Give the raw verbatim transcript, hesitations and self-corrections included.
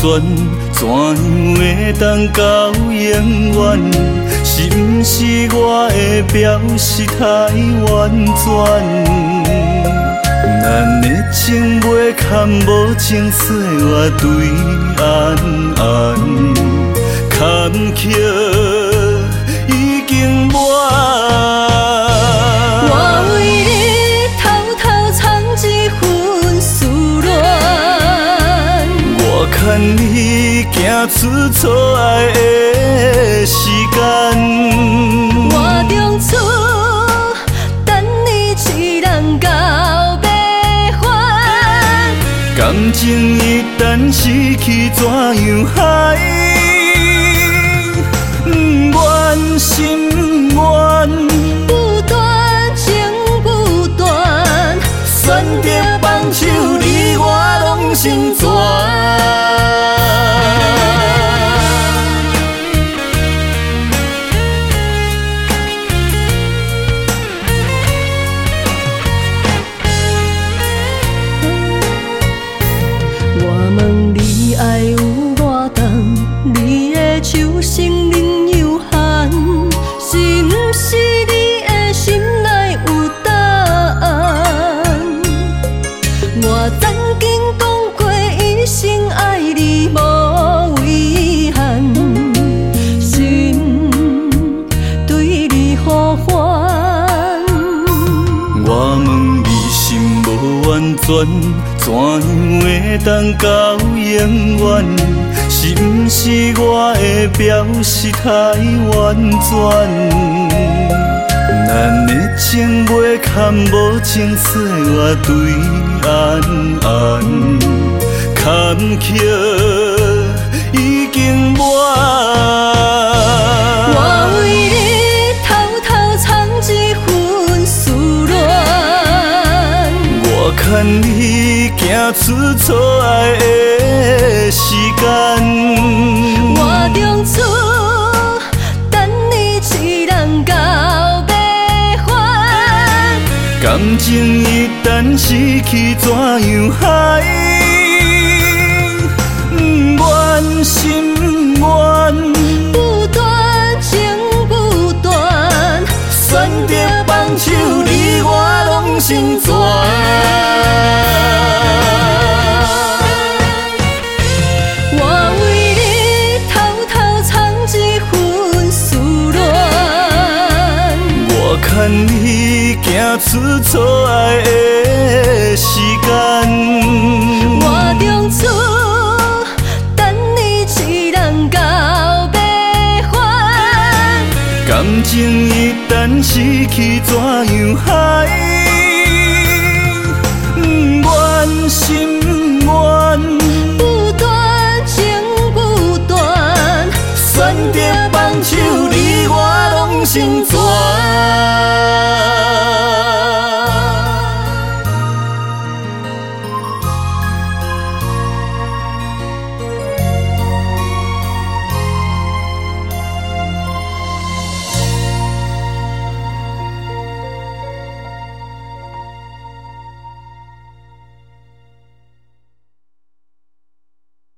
全，怎样会当到永远？是毋是我的表示太婉转？咱的情袂堪无情岁月对暗暗，坎坷已经满。 我为你偷偷藏一份思恋， 我牵你行出错爱的时间。 我中厝等你一人到要还， 感情一旦失去，怎样还？不愿心愿， 不断情不断， 选择放手，你我拢成全。 我问你爱有偌重，你的手心灵有限，是毋是你的心内有答案？我曾经讲过一生爱你无遗憾，心对你呼唤。 我问你心无完全，怎样会当到永远？是毋是我的表示太婉转？咱的情袂堪无情岁月对暗暗，坎坷已经满。 我为你偷偷藏一份思恋， 我牵你行出错爱的时间。 我中厝等你一人到要还， 感情一旦失去，怎样还？不愿心愿， 不断情不断， 选择放手，你我拢成全。 我为你偷偷藏一份思恋， 我牵你行出错爱的时间。 我中厝等你一人到要还， 感情一旦失去，怎样还？